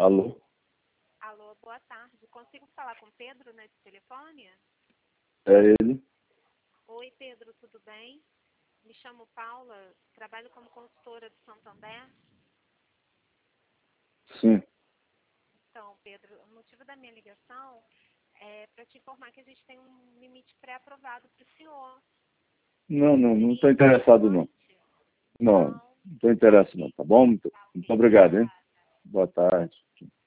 Alô? Alô, boa tarde. Consigo falar com o Pedro nesse telefone? É ele? Oi, Pedro, tudo bem? Me chamo Paula, trabalho como consultora do Santander. Sim. Então, Pedro, o motivo da minha ligação é para te informar que a gente tem um limite pré-aprovado para o senhor. Não estou interessado não. Não estou interessado não, tá bom? Muito obrigado, hein? Boa tarde.